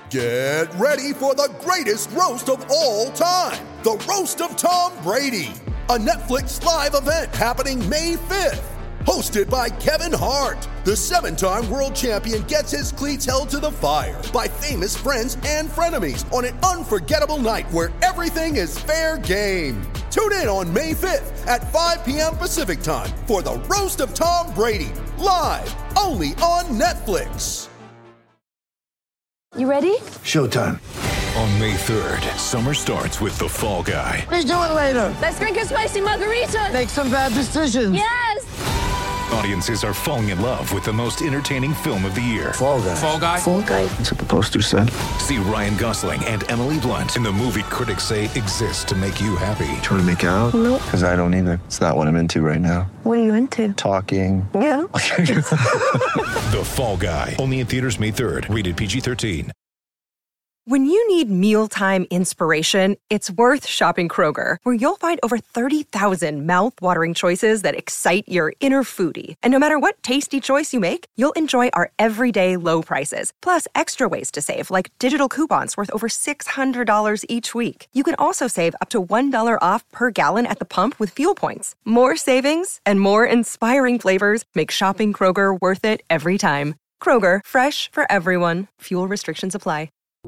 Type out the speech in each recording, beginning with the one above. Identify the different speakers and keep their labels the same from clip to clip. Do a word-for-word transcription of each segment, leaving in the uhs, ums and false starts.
Speaker 1: Get ready for the greatest roast of all time, the Roast of Tom Brady, a Netflix live event happening May fifth. Hosted by Kevin Hart, the seven-time world champion gets his cleats held to the fire by famous friends and frenemies on an unforgettable night where everything is fair game. Tune in on May fifth at five p.m. Pacific time for the Roast of Tom Brady, live only on Netflix.
Speaker 2: You ready?
Speaker 3: Showtime.
Speaker 4: On May third, summer starts with The Fall Guy.
Speaker 3: Let's do it later.
Speaker 2: Let's drink a spicy margarita.
Speaker 3: Make some bad decisions.
Speaker 2: Yes!
Speaker 4: Audiences are falling in love with the most entertaining film of the year.
Speaker 3: Fall Guy.
Speaker 4: Fall Guy?
Speaker 2: Fall Guy.
Speaker 3: That's what the poster said.
Speaker 4: See Ryan Gosling and Emily Blunt in the movie critics say exists to make you happy.
Speaker 3: Trying to make it out?
Speaker 2: Nope.
Speaker 3: Because I don't either. It's not what I'm into right now.
Speaker 2: What are you into?
Speaker 3: Talking.
Speaker 2: Yeah.
Speaker 4: The Fall Guy. Only in theaters May third. Rated P G thirteen.
Speaker 5: When you need mealtime inspiration, it's worth shopping Kroger, where you'll find over thirty thousand mouth-watering choices that excite your inner foodie. And no matter what tasty choice you make, you'll enjoy our everyday low prices, plus extra ways to save, like digital coupons worth over six hundred dollars each week. You can also save up to one dollar off per gallon at the pump with fuel points. More savings and more inspiring flavors make shopping Kroger worth it every time. Kroger, fresh for everyone. Fuel restrictions apply.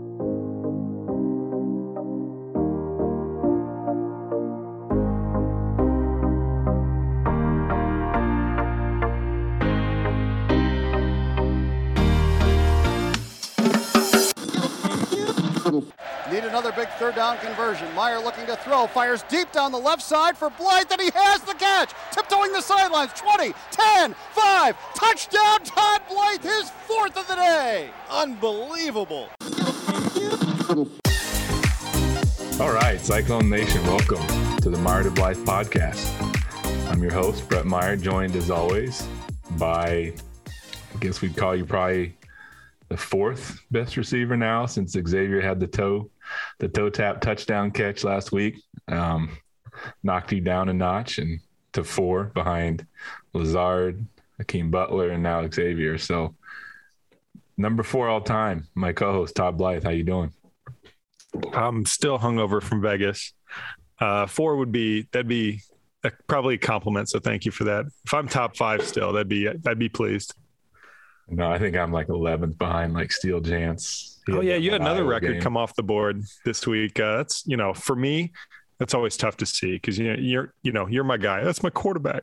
Speaker 6: Need another big third down conversion. Meyer looking to throw, fires deep down the left side for Blythe, and he has the catch. Tiptoeing the sidelines, twenty, ten, five, touchdown Todd Blythe, his fourth of the day. Unbelievable.
Speaker 7: All right, Cyclone Nation, welcome to the Meyer to Blythe podcast. I'm your host, Brett Meyer, joined as always by, I guess we'd call you probably the fourth best receiver now, since Xavier had the toe, the toe tap touchdown catch last week, um, knocked you down a notch and to four behind Lazard, Hakeem Butler, and now Xavier. So number four all time, my co-host Todd Blythe. How you doing?
Speaker 8: I'm still hungover from Vegas. Uh, four would be that'd be a, probably a compliment. So thank you for that. If I'm top five still, that'd be I'd be pleased.
Speaker 7: No, I think I'm like eleventh behind like Steel Jance.
Speaker 8: Oh yeah, you had another
Speaker 7: Iowa
Speaker 8: record
Speaker 7: game.
Speaker 8: come off the board this week. Uh, that's you know for me, that's always tough to see because you know you're you know you're my guy. That's my quarterback.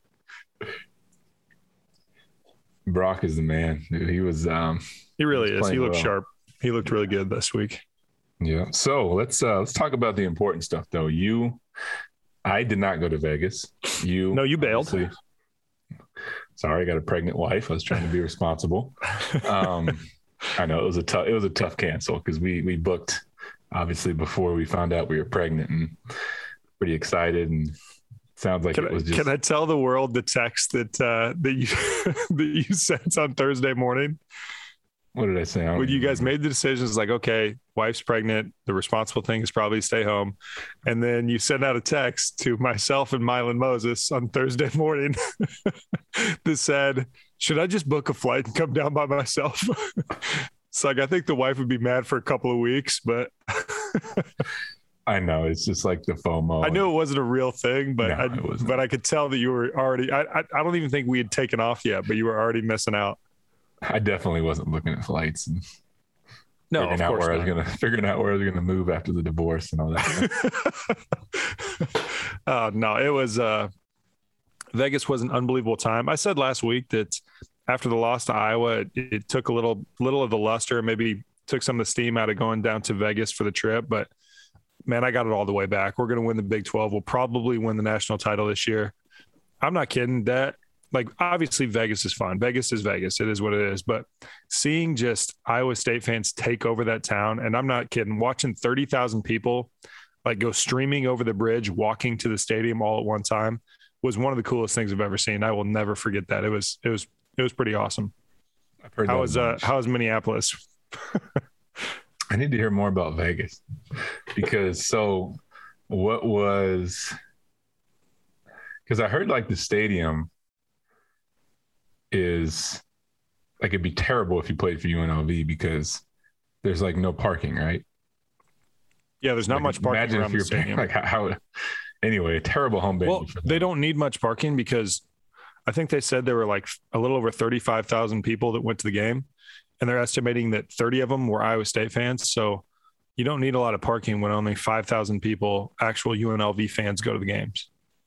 Speaker 7: Brock is the man. He was. Um,
Speaker 8: he really
Speaker 7: he
Speaker 8: is.
Speaker 7: was
Speaker 8: He looked
Speaker 7: well.
Speaker 8: sharp. He looked really good this week.
Speaker 7: Yeah. So let's uh, let's talk about the important stuff, though. You, I did not go to Vegas. You,
Speaker 8: No, you bailed.
Speaker 7: obviously- Sorry, I got a pregnant wife. I was trying to be responsible. Um, I know it was a tough. It was a tough cancel because we we booked obviously before we found out we were pregnant and pretty excited. And sounds like
Speaker 8: Can
Speaker 7: it
Speaker 8: I,
Speaker 7: was just.
Speaker 8: can I tell the world the text that uh, that you that you sent on Thursday morning?
Speaker 7: What did I say? I don't
Speaker 8: When you guys
Speaker 7: remember.
Speaker 8: made the decision, it's like, okay, wife's pregnant. The responsible thing is probably stay home. And then you send out a text to myself and Mylan Moses on Thursday morning that said, should I just book a flight and come down by myself? It's like, I think the wife would be mad for a couple of weeks, but
Speaker 7: I know it's just like the FOMO.
Speaker 8: I knew it wasn't a real thing, but
Speaker 7: No,
Speaker 8: I,
Speaker 7: it wasn't.
Speaker 8: but I could tell that you were already, I, I, I don't even think we had taken off yet, but you were already missing out.
Speaker 7: I definitely wasn't looking at flights and
Speaker 8: No,
Speaker 7: figuring
Speaker 8: of
Speaker 7: out
Speaker 8: course
Speaker 7: where I
Speaker 8: not.
Speaker 7: was gonna figuring out where I was gonna move after the divorce and all that.
Speaker 8: uh, no, it was uh, Vegas was an unbelievable time. I said last week that after the loss to Iowa, it, it took a little little of the luster, maybe took some of the steam out of going down to Vegas for the trip. But man, I got it all the way back. We're going to win the Big twelve. We'll probably win the national title this year. I'm not kidding. That like obviously Vegas is fun. Vegas is Vegas. It is what it is. But seeing just Iowa State fans take over that town, and I'm not kidding, watching thirty thousand people like go streaming over the bridge, walking to the stadium all at one time was one of the coolest things I've ever seen. I will never forget that. It was, it was, it was pretty awesome.
Speaker 7: I've heard
Speaker 8: How
Speaker 7: that
Speaker 8: was,
Speaker 7: a
Speaker 8: uh,
Speaker 7: bunch.
Speaker 8: how was Minneapolis?
Speaker 7: I need to hear more about Vegas because so what was because I heard like the stadium is like it'd be terrible if you played for U N L V because there's like no parking, right?
Speaker 8: Yeah, there's not
Speaker 7: like,
Speaker 8: much parking
Speaker 7: imagine
Speaker 8: around
Speaker 7: if
Speaker 8: the
Speaker 7: you're
Speaker 8: stadium.
Speaker 7: like how, how anyway, terrible home venue.
Speaker 8: Well,
Speaker 7: for them.
Speaker 8: they don't need much parking because I think they said there were like a little over thirty-five thousand people that went to the game, and they're estimating that thirty of them were Iowa State fans. So you don't need a lot of parking when only five thousand people, actual U N L V fans, go to the games.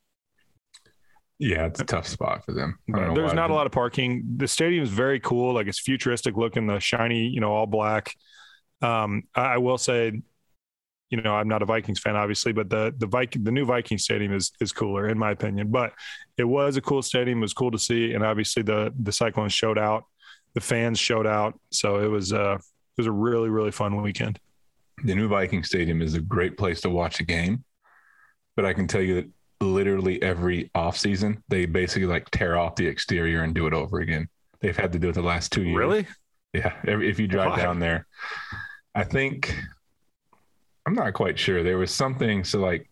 Speaker 7: Yeah, it's a tough spot for them. I don't know
Speaker 8: There's
Speaker 7: why
Speaker 8: not
Speaker 7: they-
Speaker 8: a lot of parking. The stadium is very cool. Like it's futuristic looking, the shiny, you know, all black. Um, I, I will say, you know, I'm not a Vikings fan, obviously, but the the Viking, the new Viking stadium is is cooler in my opinion. But it was a cool stadium. It was cool to see, and obviously the the Cyclones showed out, the fans showed out. So it was uh, it was a really really fun weekend.
Speaker 7: The new Viking Stadium is a great place to watch a game, but I can tell you that literally every offseason, they basically like tear off the exterior and do it over again. They've had to do it the last two years.
Speaker 8: Really?
Speaker 7: Yeah. Every, if you drive
Speaker 8: Why?
Speaker 7: down there, I think, I'm not quite sure. There was something. So like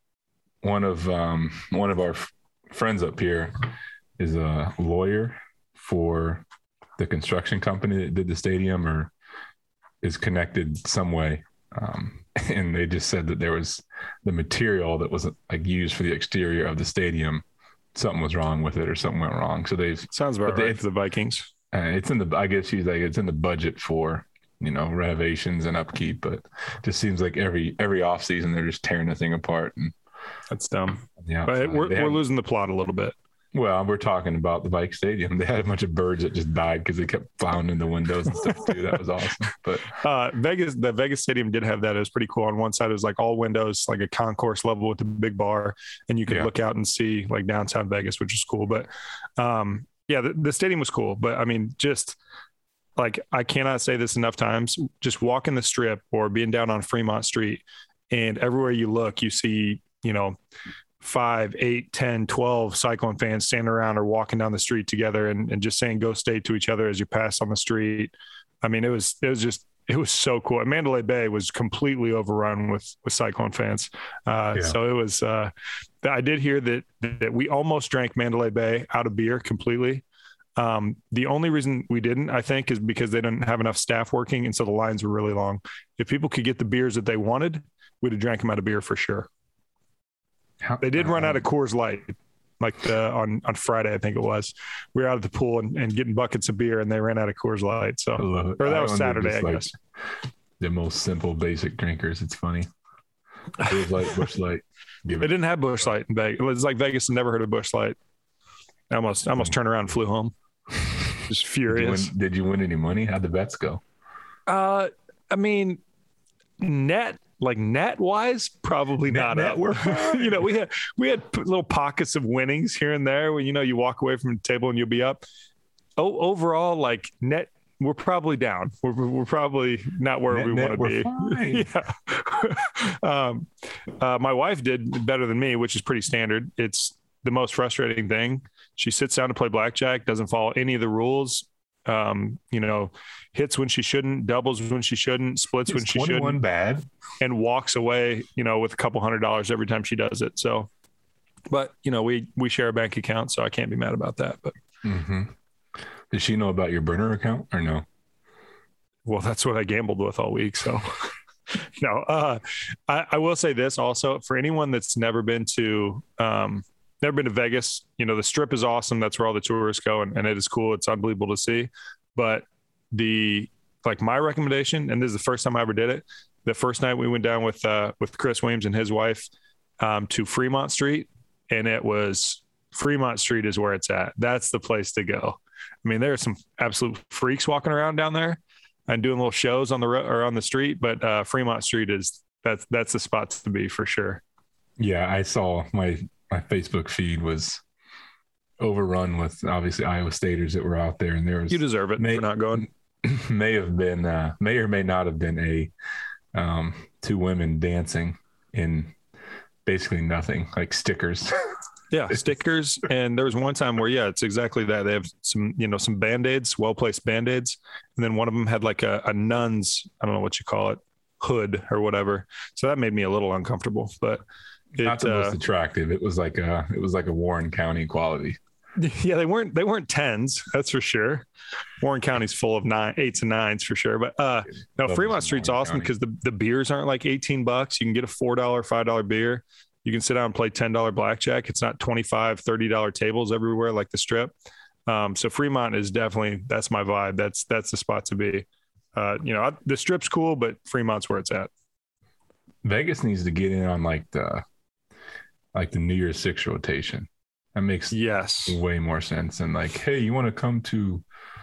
Speaker 7: one of, um, one of our f- friends up here is a lawyer for the construction company that did the stadium or is connected some way. Um, and they just said that there was the material that was like used for the exterior of the stadium. Something was wrong with it or something went wrong. So they've
Speaker 8: Sounds about
Speaker 7: but they-
Speaker 8: right for the Vikings.
Speaker 7: uh, it's in the, I guess she's like, it's in the budget for, you know, renovations and upkeep, but just seems like every, every off season, they're just tearing the thing apart. And
Speaker 8: That's dumb.
Speaker 7: yeah,
Speaker 8: But we're
Speaker 7: they
Speaker 8: we're
Speaker 7: had-
Speaker 8: losing the plot a little bit.
Speaker 7: well, we're talking about the Bike Stadium. They had a bunch of birds that just died because they kept flying in the windows and stuff too. That was awesome. But
Speaker 8: Uh, Vegas, the Vegas Stadium did have that. It was pretty cool. On one side, it was like all windows, like a concourse level with a big bar, and you could
Speaker 7: Yeah.
Speaker 8: look out and see like downtown Vegas, which is cool. But um, yeah, the, the stadium was cool. But I mean, just like I cannot say this enough times. Just walking the Strip or being down on Fremont Street, and everywhere you look, you see, you know, five, eight, ten, twelve Cyclone fans standing around or walking down the street together and, and just saying "Go State" to each other as you pass on the street. I mean, it was it was just it was so cool. And Mandalay Bay was completely overrun with with Cyclone fans. Uh,
Speaker 7: Yeah.
Speaker 8: So it was. Uh, I did hear that that we almost drank Mandalay Bay out of beer completely. Um, the only reason we didn't, I think, is because they didn't have enough staff working, and so the lines were really long. If people could get the beers that they wanted, we'd have drank them out of beer for sure.
Speaker 7: how,
Speaker 8: They did run
Speaker 7: uh,
Speaker 8: out of Coors Light, like the, on on Friday, I think it was. We were out at the pool and, and getting buckets of beer, and they ran out of Coors Light.
Speaker 7: I
Speaker 8: So,
Speaker 7: love it.
Speaker 8: or that
Speaker 7: I
Speaker 8: was
Speaker 7: don't know,
Speaker 8: Saturday,
Speaker 7: just
Speaker 8: I
Speaker 7: like
Speaker 8: guess.
Speaker 7: The most simple, basic drinkers. It's funny. Coors Light, Busch Light. Give
Speaker 8: They
Speaker 7: it.
Speaker 8: didn't have Busch Light in Vegas. It was like Vegas had never heard of Busch Light. I almost I almost turned around and flew home. Just
Speaker 7: Did you,
Speaker 8: furious.
Speaker 7: win, did you win any money? How'd the bets go?
Speaker 8: Uh, I mean, net like net wise, probably
Speaker 7: Net-
Speaker 8: not
Speaker 7: net,
Speaker 8: up.
Speaker 7: we're fine.
Speaker 8: You know, we had we had p- little pockets of winnings here and there. Where you know you walk away from the table and you'll be up. Oh, overall, like net, we're probably down. We're we're we're probably not where
Speaker 7: Net-
Speaker 8: we
Speaker 7: net,
Speaker 8: want to
Speaker 7: we're
Speaker 8: be.
Speaker 7: fine.
Speaker 8: yeah. um, uh, my wife did better than me, which is pretty standard. It's the most frustrating thing. She sits down to play blackjack, doesn't follow any of the rules. Um, you know, hits when she shouldn't, doubles when she shouldn't, splits when
Speaker 7: Is
Speaker 8: she
Speaker 7: twenty-one
Speaker 8: shouldn't,
Speaker 7: bad?
Speaker 8: and walks away, you know, with a couple hundred dollars every time she does it. So, but you know, we we share a bank account, so I can't be mad about that. But
Speaker 7: Mm-hmm. Does she know about your burner account or no?
Speaker 8: well, that's what I gambled with all week. So, no, uh, I, I will say this also for anyone that's never been to, um, never been to Vegas, you know, the Strip is awesome. That's where all the tourists go, and, and it is cool. It's unbelievable to see. But the, like my recommendation, and this is the first time I ever did it. The first night we went down with, uh, with Chris Williams and his wife, um, to Fremont Street, and it was Fremont Street is where it's at. That's the place to go. I mean, there are some absolute freaks walking around down there and doing little shows on the road or on the street, but uh, Fremont Street is that's that's the spot to be for sure.
Speaker 7: Yeah, I saw my my Facebook feed was overrun with obviously Iowa Staters that were out there, and there was
Speaker 8: You deserve it
Speaker 7: may,
Speaker 8: for not going.
Speaker 7: may have been uh, may or may not have been a um, two women dancing in basically nothing, like stickers.
Speaker 8: Yeah, stickers. And there was one time where, yeah, it's exactly that. They have some, you know, some Band-Aids, well-placed Band-Aids. And then one of them had like a, a nun's, I don't know what you call it, hood or whatever. So that made me a little uncomfortable, but it,
Speaker 7: Not the
Speaker 8: uh,
Speaker 7: most attractive. It was like a it was like a Warren County quality.
Speaker 8: Yeah, they weren't they weren't tens, that's for sure. Warren County's full of nine, eights and nines for sure. But uh, no,
Speaker 7: Love
Speaker 8: Fremont
Speaker 7: some
Speaker 8: Street's
Speaker 7: Warren
Speaker 8: awesome
Speaker 7: County.
Speaker 8: because the, the beers aren't like eighteen bucks. You can get a four dollar, five dollar beer. You can sit down and play ten dollar blackjack. It's not twenty-five, thirty dollar tables everywhere like the Strip. Um, so Fremont is definitely, that's my vibe. That's that's the spot to be. Uh, you know, I, the Strip's cool, but Fremont's where it's at.
Speaker 7: Vegas needs to get in on like the like the New Year's Six rotation. That makes
Speaker 8: Yes.
Speaker 7: way more sense than like, hey, you want to come to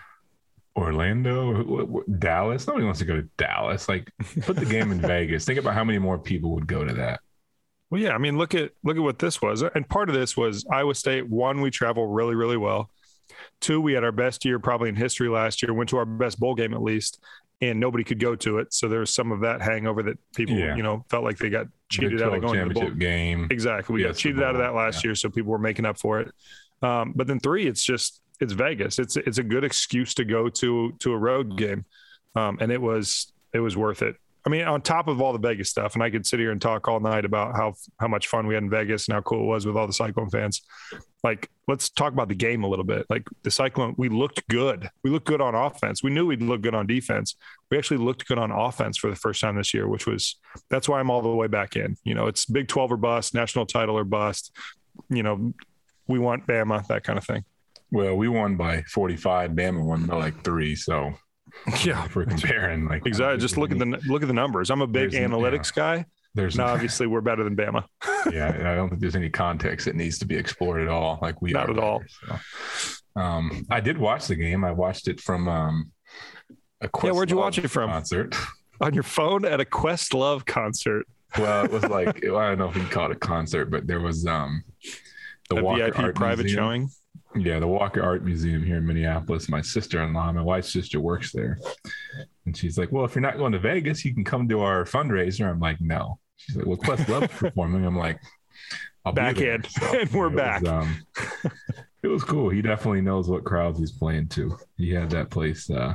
Speaker 7: Orlando or w- w- Dallas? Nobody wants to go to Dallas. Like, put the game in Vegas. Think about how many more people would go to that.
Speaker 8: Well, yeah, I mean, look at look at what this was. And part of this was Iowa State. One, we travel really, really well. Two, we had our best year probably in history last year, went to our best bowl game at least, and nobody could go to it. So there was some of that hangover that people,
Speaker 7: Yeah.
Speaker 8: you know, felt like they got cheated
Speaker 7: Big
Speaker 8: out of
Speaker 7: twelve
Speaker 8: going to the bowl.
Speaker 7: championship game.
Speaker 8: Exactly. We
Speaker 7: Yes,
Speaker 8: got
Speaker 7: the
Speaker 8: cheated out of
Speaker 7: bowl,
Speaker 8: that last
Speaker 7: yeah.
Speaker 8: year, so people were making up for it. Um, but then three, it's just it's Vegas. It's it's a good excuse to go to to a road game, um, and it was it was worth it. I mean, on top of all the Vegas stuff, and I could sit here and talk all night about how how much fun we had in Vegas and how cool it was with all the Cyclone fans. Like, let's talk about the game a little bit. Like the Cyclone, we looked good. We looked good on offense. We knew we'd look good on defense. We actually looked good on offense for the first time this year, which was that's why I'm all the way back in. You know, it's Big twelve or bust, national title or bust. You know, we want Bama, that kind of thing.
Speaker 7: Well, we won by forty-five. Bama won by like three. So
Speaker 8: Yeah,
Speaker 7: if we're comparing, like
Speaker 8: exactly. Just look at the look at the numbers. I'm a big
Speaker 7: There's-
Speaker 8: analytics guy.
Speaker 7: There's
Speaker 8: Now, obviously, we're better than Bama.
Speaker 7: yeah, I don't think there's any context that needs to be explored at all. Like we
Speaker 8: Not
Speaker 7: are
Speaker 8: at all.
Speaker 7: there, so. Um, I did watch the game. I watched it from um, a Questlove
Speaker 8: Yeah, where'd you watch it from?
Speaker 7: concert.
Speaker 8: On your phone at a Questlove concert.
Speaker 7: Well, it was like I don't know if you can call it a concert, but there was um, the
Speaker 8: A
Speaker 7: Walker
Speaker 8: V I P
Speaker 7: Art
Speaker 8: private
Speaker 7: Museum.
Speaker 8: showing.
Speaker 7: Yeah, the Walker Art Museum here in Minneapolis. My sister-in-law, my wife's sister, works there, and she's like, "Well, if you're not going to Vegas, you can come to our fundraiser." I'm like, "No." She's like, "Well, Questlove's performing." I'm like, "I'll
Speaker 8: Back
Speaker 7: be there."
Speaker 8: in.
Speaker 7: So,
Speaker 8: And we're
Speaker 7: it
Speaker 8: back.
Speaker 7: Was, um, it was cool. He definitely knows what crowds he's playing to. He had that place. Uh,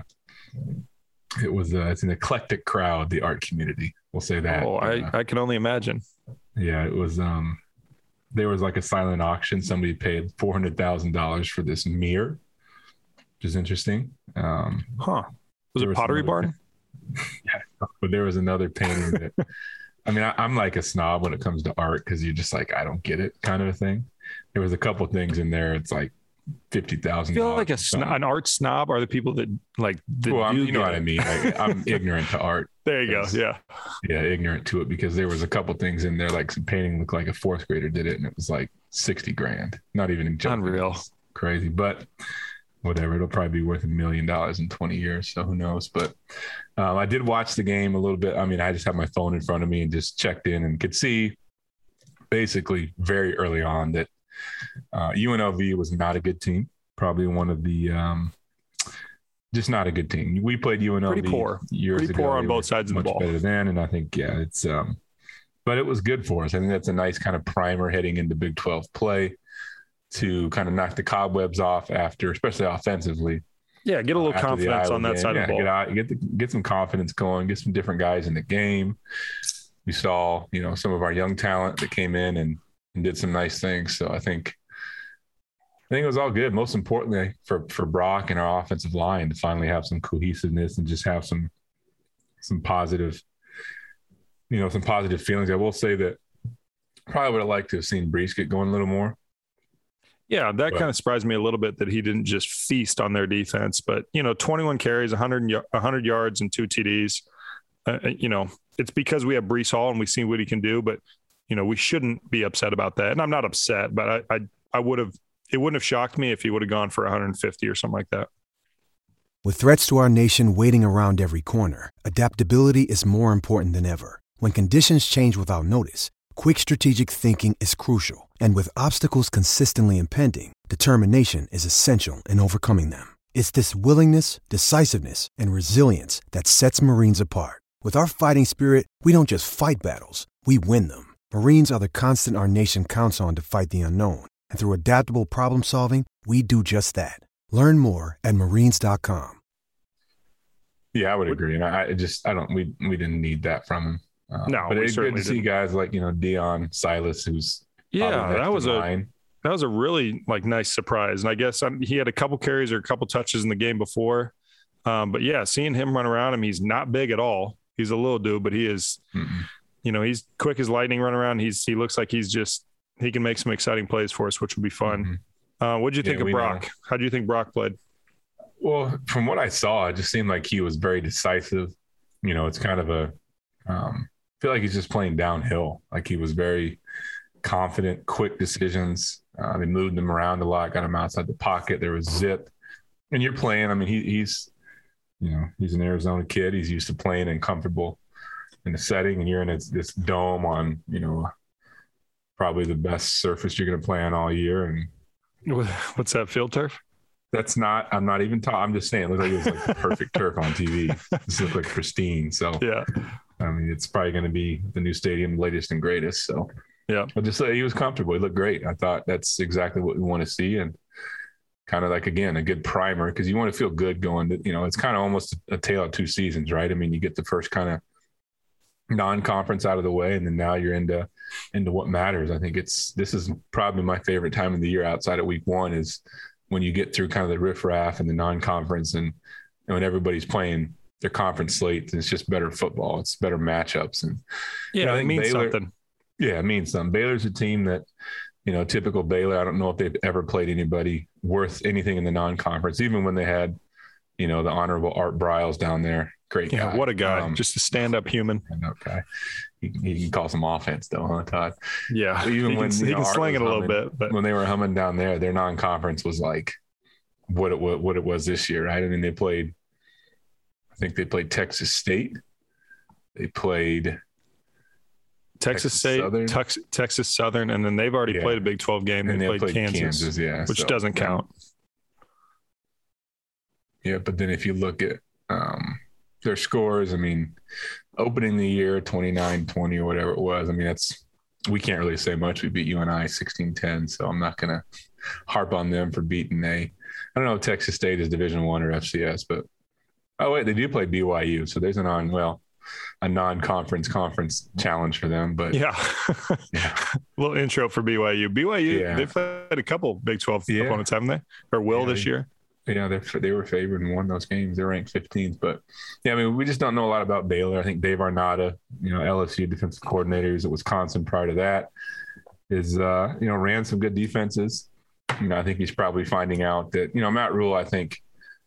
Speaker 7: it was uh, it's an eclectic crowd. The art community, we'll say that.
Speaker 8: Oh, I,
Speaker 7: Uh,
Speaker 8: I can only imagine.
Speaker 7: yeah, it was. Um, there was like a silent auction. Somebody paid four hundred thousand dollars for this mirror, which is interesting. Um,
Speaker 8: Huh. Was
Speaker 7: there
Speaker 8: it
Speaker 7: was
Speaker 8: Pottery
Speaker 7: some
Speaker 8: Barn?
Speaker 7: other- yeah, but there was another painting that. I mean, I, I'm like a snob when it comes to art because you're just like, I don't get it, kind of a thing. There was a couple things in there. It's like fifty
Speaker 8: I
Speaker 7: thousand.
Speaker 8: feel like a sno- an art snob are the people that like. That
Speaker 7: Well, I'm,
Speaker 8: do
Speaker 7: you know
Speaker 8: get
Speaker 7: what I
Speaker 8: it.
Speaker 7: mean. Like, I'm ignorant to art.
Speaker 8: There you go.
Speaker 7: Yes.
Speaker 8: Yeah.
Speaker 7: Yeah, ignorant to it because there was a couple things in there, like some painting looked like a fourth grader did it, and it was like sixty grand. Not even joking.
Speaker 8: Unreal.
Speaker 7: It's crazy, but whatever. It'll probably be worth a million dollars in twenty years. So who knows? But um, I did watch the game a little bit. I mean, I just had my phone in front of me and just checked in and could see basically very early on that uh, U N L V was not a good team. Probably one of the um, just not a good team. We played U N L V
Speaker 8: Pretty poor.
Speaker 7: years
Speaker 8: Pretty
Speaker 7: ago.
Speaker 8: poor on
Speaker 7: They
Speaker 8: both
Speaker 7: were
Speaker 8: sides of the
Speaker 7: much
Speaker 8: ball.
Speaker 7: better then, and I think yeah, it's um, but it was good for us. I think that's a nice kind of primer heading into Big twelve play to kind of knock the cobwebs off after, especially offensively.
Speaker 8: Yeah. Get a little
Speaker 7: after the
Speaker 8: confidence
Speaker 7: Iowa
Speaker 8: on that
Speaker 7: game.
Speaker 8: side
Speaker 7: yeah,
Speaker 8: of the ball.
Speaker 7: Get, out, get, the, get some confidence going, get some different guys in the game. We saw, you know, some of our young talent that came in and, and did some nice things. So I think, I think it was all good. Most importantly for, for Brock and our offensive line to finally have some cohesiveness and just have some, some positive, you know, some positive feelings. I will say that probably would have liked to have seen Brees get going a little more.
Speaker 8: Yeah, that
Speaker 7: But-
Speaker 8: kind of surprised me a little bit that he didn't just feast on their defense. But, you know, twenty-one carries, one hundred, one hundred yards and two T Ds. Uh, you know, it's because we have Brees Hall and we see what he can do. But, you know, we shouldn't be upset about that. And I'm not upset, but I I, I would have – it wouldn't have shocked me if he would have gone for one hundred fifty or something like that.
Speaker 9: With threats to our nation waiting around every corner, adaptability is more important than ever. When conditions change without notice, quick strategic thinking is crucial. And with obstacles consistently impending, determination is essential in overcoming them. It's this willingness, decisiveness, and resilience that sets Marines apart. With our fighting spirit, we don't just fight battles, we win them. Marines are the constant our nation counts on to fight the unknown. And through adaptable problem solving, we do just that. Learn more at marines dot com.
Speaker 7: Yeah, I would agree. And I, I just, I don't, we, we didn't need that from him. Uh,
Speaker 8: No,
Speaker 7: but
Speaker 8: we
Speaker 7: it's good
Speaker 8: certainly
Speaker 7: to see
Speaker 8: didn't.
Speaker 7: guys like, you know, Dion Silas, who's
Speaker 8: Yeah,
Speaker 7: probably next
Speaker 8: that
Speaker 7: in
Speaker 8: was a
Speaker 7: line.
Speaker 8: that was a really like nice surprise. And I guess um, he had a couple carries or a couple touches in the game before. Um, but yeah, seeing him run around him, he's not big at all. He's a little dude, but he is, mm-hmm. you know, he's quick as lightning run around. He's, he looks like he's just, he can make some exciting plays for us, which will be fun. Mm-hmm. Uh, what did you think yeah, of Brock? Know. How do you think Brock played?
Speaker 7: Well, from what I saw, it just seemed like he was very decisive. You know, it's kind of a, um, I feel like he's just playing downhill. Like he was very confident, quick decisions. Uh, they moved him around a lot, got him outside the pocket. There was zip. And you're playing, I mean, he, he's, you know, he's an Arizona kid. He's used to playing and comfortable in the setting. And you're in this, this dome on, you know, probably the best surface you're going to play on all year. And
Speaker 8: what's that, field turf?
Speaker 7: That's not, I'm not even talking. I'm just saying, it looked like it was like the perfect turf on T V. This looked like pristine. So,
Speaker 8: yeah,
Speaker 7: I mean, it's probably going to be the new stadium, latest and greatest. So,
Speaker 8: yeah,
Speaker 7: but just say he was comfortable. He looked great. I thought that's exactly what we want to see. And kind of like, again, a good primer, because you want to feel good going to, you know, it's kind of almost a tale of two seasons, right? I mean, you get the first kind of non-conference out of the way, and then now you're into into what matters. I think it's this is probably my favorite time of the year outside of week one is when you get through kind of the riffraff and the non-conference, and, and when everybody's playing their conference slate, it's just better football. It's better matchups. And
Speaker 8: yeah,
Speaker 7: you know, I
Speaker 8: it
Speaker 7: think
Speaker 8: means
Speaker 7: Baylor,
Speaker 8: something.
Speaker 7: Yeah, it means something. Baylor's a team that, you know, typical Baylor, I don't know if they've ever played anybody worth anything in the non-conference, even when they had, you know, the honorable Art Briles down there. Great guy.
Speaker 8: Yeah, what a guy.
Speaker 7: Um,
Speaker 8: just a stand-up human.
Speaker 7: Okay. He, he can call some offense, though, huh, Todd?
Speaker 8: Yeah.
Speaker 7: Even
Speaker 8: he
Speaker 7: when
Speaker 8: can,
Speaker 7: you
Speaker 8: he
Speaker 7: know,
Speaker 8: can sling it a
Speaker 7: humming,
Speaker 8: little bit. But
Speaker 7: when they were humming down there, their non-conference was like what it, what, what it was this year, right? I mean, they played, I think they played Texas State. They played
Speaker 8: Texas, Texas State, Southern. Tex, Texas Southern, and then they've already yeah. played a Big twelve game.
Speaker 7: And
Speaker 8: they,
Speaker 7: they
Speaker 8: played,
Speaker 7: played
Speaker 8: Kansas,
Speaker 7: Kansas, yeah,
Speaker 8: which
Speaker 7: so,
Speaker 8: doesn't count.
Speaker 7: Yeah, but then if you look at um, their scores, I mean, opening the year twenty-nine twenty or whatever it was, I mean, that's we can't really say much. We beat U N I sixteen ten, so I'm not going to harp on them for beating a I don't know if Texas State is Division One or F C S, but oh wait, they do play B Y U, so there's an on well a non-conference conference challenge for them. But
Speaker 8: yeah, yeah. A little intro for B Y U. B Y U,
Speaker 7: yeah.
Speaker 8: they've played a couple Big twelve
Speaker 7: yeah.
Speaker 8: opponents, haven't they? Or will
Speaker 7: yeah,
Speaker 8: this
Speaker 7: they,
Speaker 8: year?
Speaker 7: Yeah, they they were favored and won those games. They're ranked fifteenth, but yeah, I mean, we just don't know a lot about Baylor. I think Dave Arnada, you know, L S U defensive coordinator, who's at Wisconsin prior to that, is uh, you know, ran some good defenses. You know, I think he's probably finding out that, you know, Matt Rule, I think,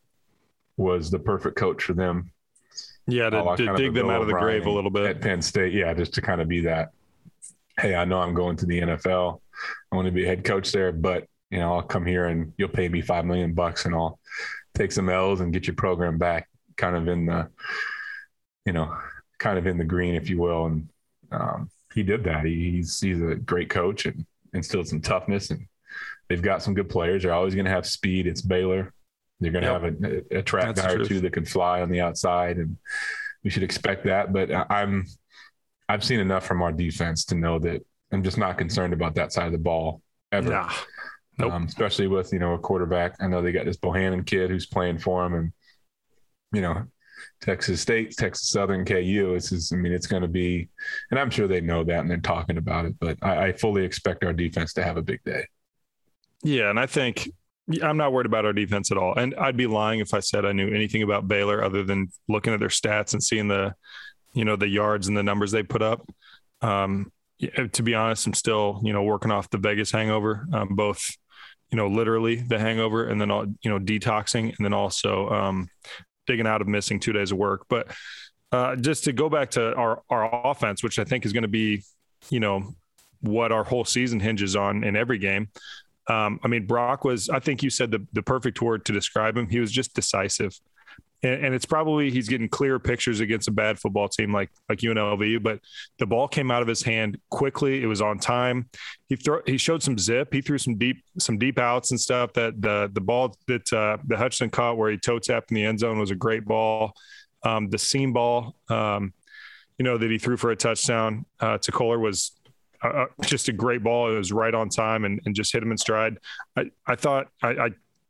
Speaker 7: was the perfect coach for them.
Speaker 8: Yeah, to, to dig them out of the grave a little bit.
Speaker 7: At Penn State, yeah, just to kind of be that, hey, I know I'm going to the N F L. I want to be a head coach there, but, you know, I'll come here and you'll pay me five million bucks and I'll take some L's and get your program back kind of in the, you know, kind of in the green, if you will. And um, he did that. He, he's he's a great coach and instilled some toughness, and they've got some good players. They're always going to have speed. It's Baylor. They're going to yep. have a, a track That's guy or two that can fly on the outside, and we should expect that. But I'm, I've seen enough from our defense to know that I'm just not concerned about that side of the ball ever.
Speaker 8: Yeah. Nope.
Speaker 7: Um, especially with, you know, a quarterback. I know they got this Bohannon kid who's playing for them, and, you know, Texas State, Texas Southern, K U. It's just, I mean, it's going to be, and I'm sure they know that and they're talking about it, but I, I fully expect our defense to have a big day.
Speaker 8: Yeah. And I think, I'm not worried about our defense at all. And I'd be lying if I said I knew anything about Baylor other than looking at their stats and seeing the, you know, the yards and the numbers they put up. Um, yeah, to be honest, I'm still, you know, working off the Vegas hangover, um, both, you know, literally the hangover and then, all, you know, detoxing and then also um, digging out of missing two days of work. But uh, just to go back to our, our offense, which I think is going to be, you know, what our whole season hinges on in every game. Um, I mean, Brock was, I think you said the, the perfect word to describe him. He was just decisive. And, and it's probably he's getting clearer pictures against a bad football team like like U N L V, but the ball came out of his hand quickly. It was on time. He throw he showed some zip. He threw some deep some deep outs and stuff. That the the ball that uh, the Hutchinson caught where he toe tapped in the end zone was a great ball. Um, the seam ball, um, you know, that he threw for a touchdown uh, to Kohler was uh, just a great ball. It was right on time and, and just hit him in stride. I I thought I. I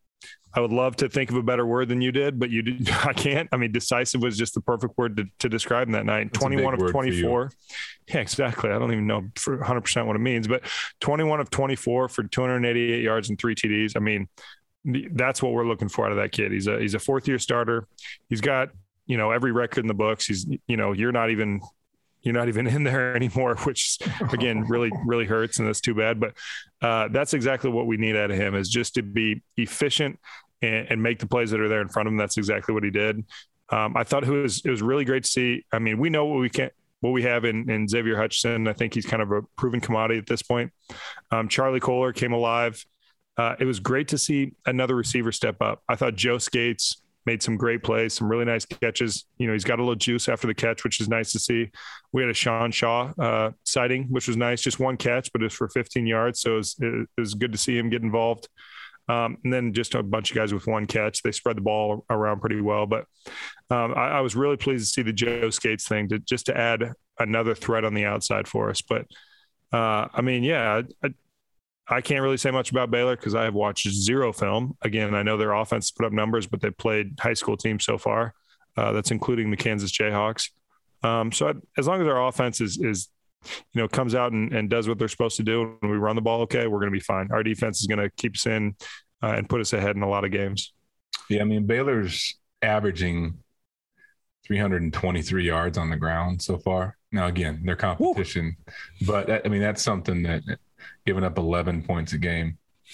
Speaker 8: I would love to think of a better word than you did, but you did. I can't. I mean, decisive was just the perfect word to, to describe him that night. That's twenty-one of twenty-four. Yeah, exactly. I don't even know for one hundred percent what it means, but twenty-one of twenty-four for two hundred eighty-eight yards and three T Ds. I mean, that's what we're looking for out of that kid. He's a he's a fourth year starter. He's got, you know, every record in the books. He's, you know, you're not even you're not even in there anymore, which again really really hurts, and that's too bad. But uh, that's exactly what we need out of him, is just to be efficient and, and make the plays that are there in front of him. That's exactly what he did. Um, I thought it was it was really great to see. I mean, we know what we can what we have in, in Xavier Hutchinson. I think he's kind of a proven commodity at this point. Um, Charlie Kolar came alive. Uh, it was great to see another receiver step up. I thought Joe Skates made some great plays, some really nice catches. You know, he's got a little juice after the catch, which is nice to see. We had a Sean Shaw uh, sighting, which was nice. Just one catch, but it was for fifteen yards. So it was, it was good to see him get involved. Um, and then just a bunch of guys with one catch. They spread the ball around pretty well. But um, I, I was really pleased to see the Joe Skates thing, to just to add another threat on the outside for us. But, uh, I mean, yeah, I, I can't really say much about Baylor because I have watched zero film. Again, I know their offense put up numbers, but they've played high school teams so far. Uh, that's including the Kansas Jayhawks. Um, so I, as long as our offense is, is you know, comes out and, and does what they're supposed to do, and we run the ball okay, we're going to be fine. Our defense is going to keep us in uh, and put us ahead in a lot of games.
Speaker 7: Yeah, I mean, Baylor's averaging three hundred twenty-three yards on the ground so far. Now, again, their competition, Woo. but that, I mean, that's something that giving up eleven points a game.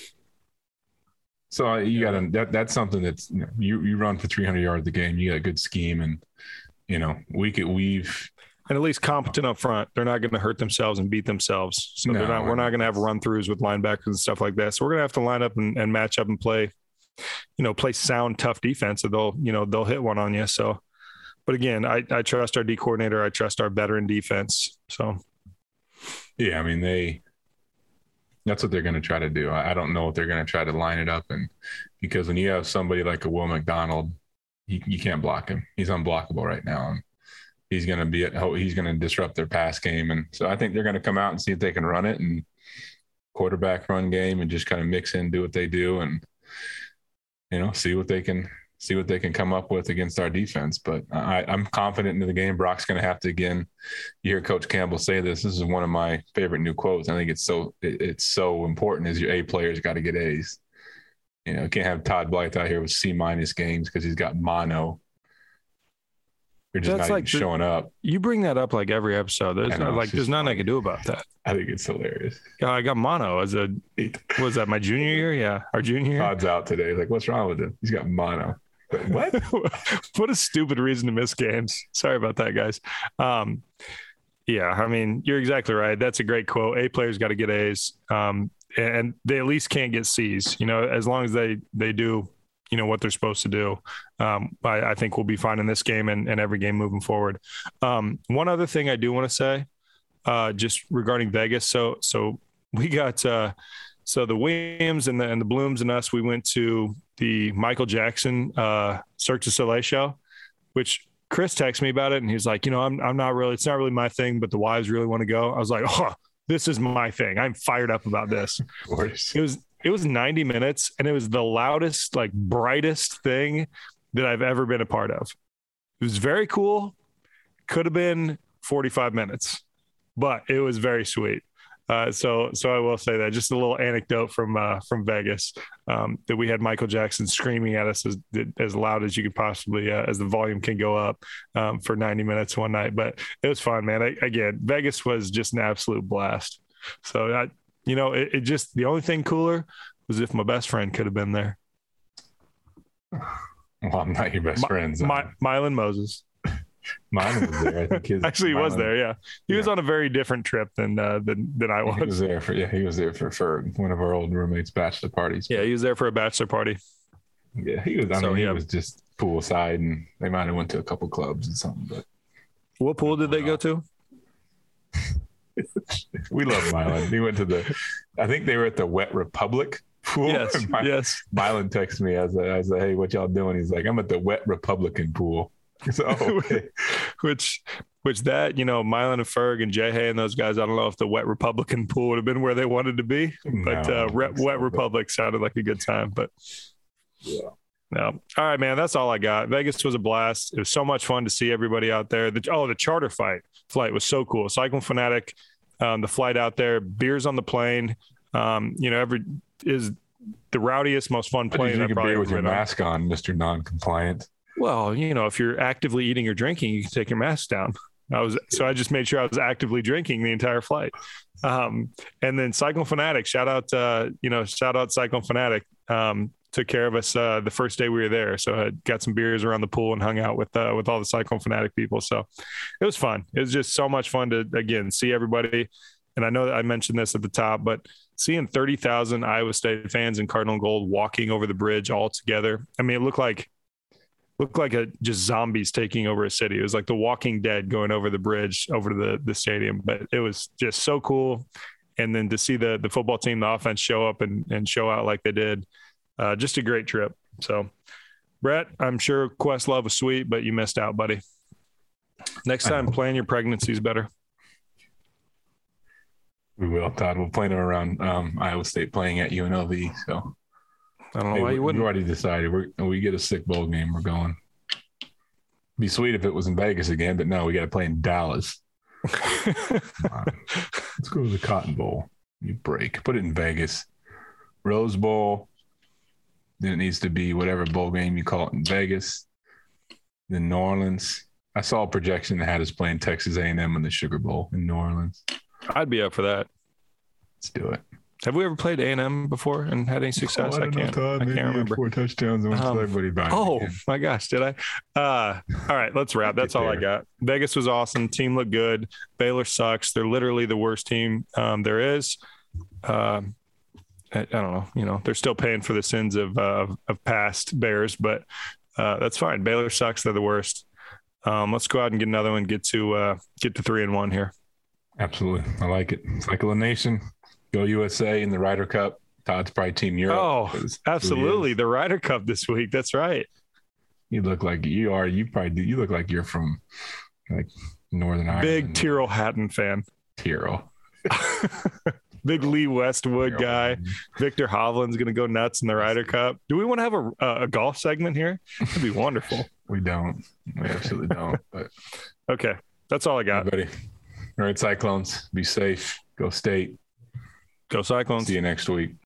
Speaker 7: So you got to, that, that's something that's, you know, you, you run for three hundred yards a game, you got a good scheme, and, you know, we could, we've,
Speaker 8: and at least competent up front. They're not going to hurt themselves and beat themselves. So
Speaker 7: No,
Speaker 8: they're not, we're not going to have run throughs with linebackers and stuff like that. So we're going to have to line up and, and match up and play, you know, play sound, tough defense. So they'll, you know, they'll hit one on you. So, but again, I, I trust our D coordinator. I trust our veteran defense. So,
Speaker 7: yeah, I mean, they, that's what they're going to try to do. I, I don't know if they're going to try to line it up. And because when you have somebody like a Will McDonald, you, you can't block him. He's unblockable right now. And he's going to be at, he's going to disrupt their pass game. And so I think they're going to come out and see if they can run it and quarterback run game and just kind of mix in, do what they do, and, you know, see what they can, see what they can come up with against our defense. But I, I'm confident in the game. Brock's going to have to, again, you hear Coach Campbell say this, this is one of my favorite new quotes. I think it's so, it, it's so important, is your A players got to get A's. You know, you can't have Todd Blythe out here with C minus games because he's got mono. You're just
Speaker 8: That's
Speaker 7: not
Speaker 8: like
Speaker 7: even showing
Speaker 8: the,
Speaker 7: up.
Speaker 8: You bring that up like every episode. There's
Speaker 7: know,
Speaker 8: no, like there's nothing I can do about that.
Speaker 7: I think it's hilarious.
Speaker 8: Yeah, I got mono as a, was that my junior year? Yeah, our junior year.
Speaker 7: Todd's out today. Like, what's wrong with him? He's got mono. But what?
Speaker 8: What a stupid reason to miss games. Sorry about that, guys. Um, yeah, I mean, you're exactly right. That's a great quote. A players got to get A's, um, and they at least can't get C's. You know, as long as they they do, you know, what they're supposed to do. Um, I, I think we'll be fine in this game and, and every game moving forward. Um, one other thing I do want to say, uh, just regarding Vegas. So, so we got, uh, so the Williams and the, and the Blooms and us, we went to the Michael Jackson, uh, Cirque du Soleil show, which Chris texted me about it. And he's like, you know, I'm, I'm not really, it's not really my thing, but the wives really want to go. I was like, oh, this is my thing. I'm fired up about this.
Speaker 7: Of course.
Speaker 8: It was, It was ninety minutes, and it was the loudest, like brightest thing that I've ever been a part of. It was very cool. Could have been forty-five minutes, but it was very sweet. Uh, so, so I will say that, just a little anecdote from uh, from Vegas, um, that we had Michael Jackson screaming at us as as loud as you could possibly, uh, as the volume can go up, um, for ninety minutes one night. But it was fun, man. I, again, Vegas was just an absolute blast. So I. You know, it, it just, the only thing cooler was if my best friend could have been there.
Speaker 7: Well, I'm not your best
Speaker 8: My,
Speaker 7: friend. So.
Speaker 8: My, Mylan Moses.
Speaker 7: Mylan was there. I think his,
Speaker 8: Actually, he
Speaker 7: Mylan,
Speaker 8: was there, yeah. He
Speaker 7: yeah.
Speaker 8: was on a very different trip than uh, than, than I was.
Speaker 7: He was there for, yeah, he was there for, for one of our old roommates' bachelor parties.
Speaker 8: Yeah, he was there for a bachelor party.
Speaker 7: Yeah, he was, I
Speaker 8: so,
Speaker 7: mean,
Speaker 8: yeah.
Speaker 7: he was just poolside, and they might have went to a couple clubs and something, but.
Speaker 8: What pool did they go to?
Speaker 7: We love Mylan. He went to the, I think they were at the Wet Republic pool.
Speaker 8: Yes,
Speaker 7: My,
Speaker 8: yes.
Speaker 7: Mylan texted me as a, as a, hey, what y'all doing? He's like, I'm at the Wet Republican pool. So, okay.
Speaker 8: which, which that, you know, Mylan and Ferg and Jay Hay and those guys, I don't know if the Wet Republican pool would have been where they wanted to be, but
Speaker 7: no,
Speaker 8: uh, Re-
Speaker 7: so,
Speaker 8: Wet Republic sounded like a good time. But
Speaker 7: Yeah.
Speaker 8: No. All right, man. That's all I got. Vegas was a blast. It was so much fun to see everybody out there. The, oh, the charter fight flight was so cool. Cyclone Fanatic, um, the flight out there, beers on the plane. Um, you know, every is the rowdiest, most fun
Speaker 7: But
Speaker 8: plane.
Speaker 7: you
Speaker 8: I
Speaker 7: can
Speaker 8: probably
Speaker 7: beer with
Speaker 8: ever
Speaker 7: your
Speaker 8: been on.
Speaker 7: mask on, Mister Non-Compliant.
Speaker 8: Well, you know, if you're actively eating or drinking, you can take your mask down. I was so I just made sure I was actively drinking the entire flight. Um, and then Cyclone Fanatic, shout out, uh, you know, shout out Cyclone Fanatic. Um, took care of us uh, the first day we were there. So I got some beers around the pool and hung out with uh, with all the Cyclone Fanatic people. So it was fun. It was just so much fun to, again, see everybody. And I know that I mentioned this at the top, but seeing thirty thousand Iowa State fans in Cardinal Gold walking over the bridge all together. I mean, it looked like looked like a just zombies taking over a city. It was like the Walking Dead going over the bridge over to the, the stadium, but it was just so cool. And then to see the the football team, the offense show up and, and show out like they did, uh, just a great trip. So Brett, I'm sure Questlove was sweet, but you missed out, buddy. Next time, plan your pregnancies better.
Speaker 7: We will, Todd. We'll plan it around um, Iowa State playing at U N L V. So
Speaker 8: I don't know
Speaker 7: hey,
Speaker 8: why
Speaker 7: we,
Speaker 8: you wouldn't.
Speaker 7: We already decided. We're, we get a sick bowl game, we're going. Be sweet if it was in Vegas again, but no, we got to play in Dallas. Come on. Let's go to the Cotton Bowl. You break. Put it in Vegas. Rose Bowl. Then it needs to be whatever bowl game you call it in Vegas. Then New Orleans. I saw a projection that had us playing Texas A and M in the Sugar Bowl in New Orleans.
Speaker 8: I'd be up for that.
Speaker 7: Let's do it.
Speaker 8: Have we ever played A and M before and had any success?
Speaker 7: Oh, I,
Speaker 8: I can't.
Speaker 7: know,
Speaker 8: I can't remember.
Speaker 7: Four touchdowns and one
Speaker 8: Um,
Speaker 7: celebrity by
Speaker 8: Oh my gosh, did I? Uh, all right, let's wrap. That's all I got. Vegas was awesome. Team looked good. Baylor sucks. They're literally the worst team um, there is. Um, I, I don't know. You know, they're still paying for the sins of uh, of past Bears, but uh, that's fine. Baylor sucks. They're the worst. Um, let's go out and get another one. Get to uh, get to three and one here.
Speaker 7: Absolutely. I like it. Cyclone Nation. Go U S A in the Ryder Cup. Todd's probably Team Europe.
Speaker 8: Oh, absolutely. The Ryder Cup this week. That's right.
Speaker 7: You look like you are. You probably do. You look like you're from like Northern Ireland.
Speaker 8: Big Tyrrell Hatton fan.
Speaker 7: Tyrrell.
Speaker 8: Big Lee Westwood guy. Victor Hovland's going to go nuts in the Ryder Cup. Do we want to have a, uh, a golf segment here? That'd be wonderful.
Speaker 7: We don't. We absolutely don't. But
Speaker 8: okay. That's all I got.
Speaker 7: Everybody. All right, Cyclones. Be safe. Go State.
Speaker 8: Go Cyclones.
Speaker 7: See you next week.